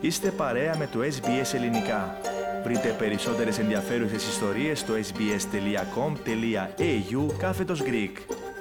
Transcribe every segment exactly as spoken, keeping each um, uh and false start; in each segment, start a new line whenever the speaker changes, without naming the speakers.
Είστε παρέα με το ες μπι ες Ελληνικά. Βρείτε περισσότερες ενδιαφέρουσες ιστορίες στο sbs.com.au κάθετος Greek.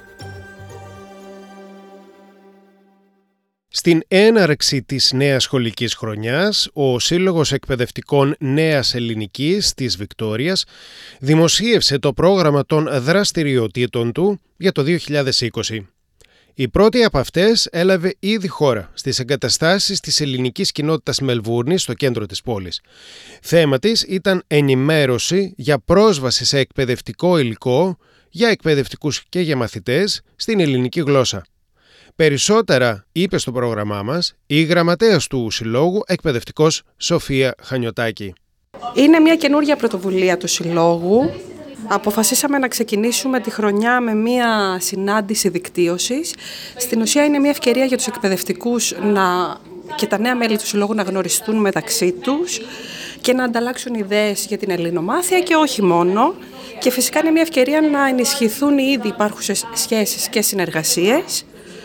Στην έναρξη της νέας σχολικής χρονιάς, ο Σύλλογος Εκπαιδευτικών Νέας Ελληνικής της Βικτόριας δημοσίευσε το πρόγραμμα των δραστηριοτήτων του για το δύο χιλιάδες είκοσι. Η πρώτη από αυτές έλαβε ήδη χώρα στις εγκαταστάσεις της ελληνικής κοινότητας Μελβούρνης στο κέντρο της πόλης. Θέμα της ήταν ενημέρωση για πρόσβαση σε εκπαιδευτικό υλικό για εκπαιδευτικούς και για μαθητές στην ελληνική γλώσσα. Περισσότερα είπε στο πρόγραμμά μας η γραμματέας του Συλλόγου, εκπαιδευτικός Σοφία Χανιωτάκη.
Είναι μια καινούργια πρωτοβουλία του Συλλόγου. Αποφασίσαμε να ξεκινήσουμε τη χρονιά με μια συνάντηση δικτύωσης. Στην ουσία είναι μια ευκαιρία για τους εκπαιδευτικούς να, και τα νέα μέλη του Συλλόγου να γνωριστούν μεταξύ τους και να ανταλλάξουν ιδέες για την ελληνομάθεια και όχι μόνο. Και φυσικά είναι μια ευκαιρία να ενισχυθούν οι ήδη υπάρχουσες σχέσεις και συνεργασίες.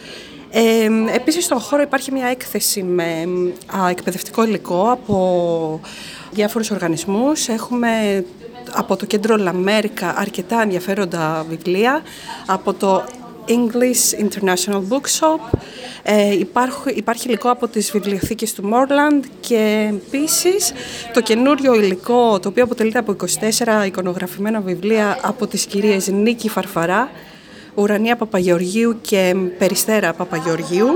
Ε, επίσης στον χώρο υπάρχει μια έκθεση με α, εκπαιδευτικό υλικό από διάφορους οργανισμούς. Έχουμε από το κέντρο Λαμέρικα αρκετά ενδιαφέροντα βιβλία, από το English International Bookshop, ε, υπάρχει, υπάρχει υλικό από τις βιβλιοθήκες του Moreland και επίσης το καινούριο υλικό, το οποίο αποτελείται από είκοσι τέσσερα εικονογραφημένα βιβλία από τις κυρίες Νίκη Φαρφαρά, Ουρανία Παπαγεωργίου και Περιστέρα Παπαγεωργίου.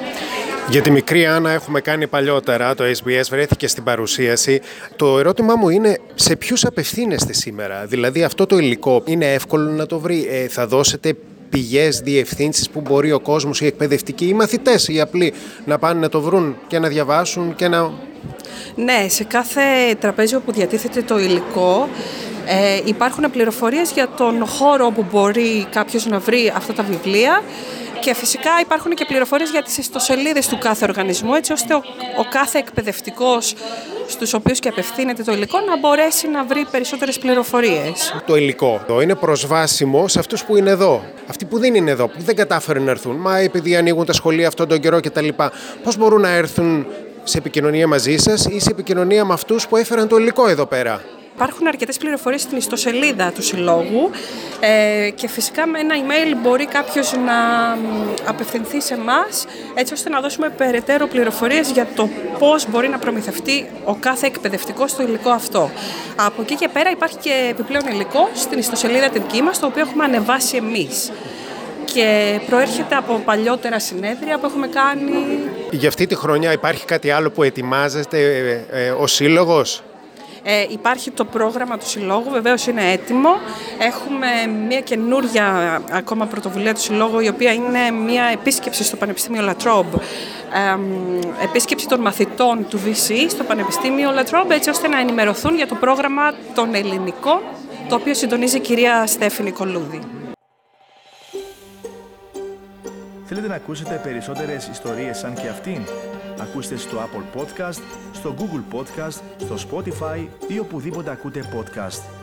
Για τη μικρή Άννα έχουμε κάνει παλιότερα, το ες μπι ες βρέθηκε στην παρουσίαση. Το ερώτημά μου είναι σε ποιους απευθύνεστε σήμερα, δηλαδή αυτό το υλικό είναι εύκολο να το βρει, ε, θα δώσετε πηγές, διευθύνσεις που μπορεί ο κόσμος, οι εκπαιδευτικοί, οι μαθητές, οι απλοί να πάνε να το βρουν και να διαβάσουν και να...
Ναι, σε κάθε τραπέζι όπου διατίθεται το υλικό ε, υπάρχουν πληροφορίες για τον χώρο όπου μπορεί κάποιος να βρει αυτά τα βιβλία. Και φυσικά υπάρχουν και πληροφορίες για τις ιστοσελίδες του κάθε οργανισμού, έτσι ώστε ο, ο κάθε εκπαιδευτικός στους οποίους και απευθύνεται το υλικό να μπορέσει να βρει περισσότερες πληροφορίες.
Το υλικό είναι προσβάσιμο σε αυτούς που είναι εδώ. Αυτοί που δεν είναι εδώ, που δεν κατάφεραν να έρθουν, μα επειδή ανοίγουν τα σχολεία αυτόν τον καιρό κτλ. Πώς μπορούν να έρθουν σε επικοινωνία μαζί σας ή σε επικοινωνία με αυτούς που έφεραν το υλικό εδώ πέρα?
Υπάρχουν αρκετές πληροφορίες στην ιστοσελίδα του Συλλόγου ε, και φυσικά με ένα email μπορεί κάποιος να απευθυνθεί σε εμάς, έτσι ώστε να δώσουμε περαιτέρω πληροφορίες για το πώς μπορεί να προμηθευτεί ο κάθε εκπαιδευτικός στο υλικό αυτό. Από εκεί και πέρα υπάρχει και επιπλέον υλικό στην ιστοσελίδα τη δική μας, το οποίο έχουμε ανεβάσει εμείς και προέρχεται από παλιότερα συνέδρια που έχουμε κάνει.
Για αυτή τη χρονιά υπάρχει κάτι άλλο που ετοιμάζεστε ε, ε, ο Σύλλογος?
Ε, υπάρχει το πρόγραμμα του Συλλόγου, βεβαίως είναι έτοιμο. Έχουμε μια καινούργια ακόμα πρωτοβουλία του Συλλόγου, η οποία είναι μια επίσκεψη στο Πανεπιστήμιο La Trobe, ε, επίσκεψη των μαθητών του βι σι στο Πανεπιστήμιο La Trobe, έτσι ώστε να ενημερωθούν για το πρόγραμμα των ελληνικών, το οποίο συντονίζει η κυρία Στέφη Νικολούδη.
Θέλετε να ακούσετε περισσότερες ιστορίες σαν και αυτήν? Ακούστε στο Apple Podcast, στο Google Podcast, στο Spotify ή οπουδήποτε ακούτε podcast.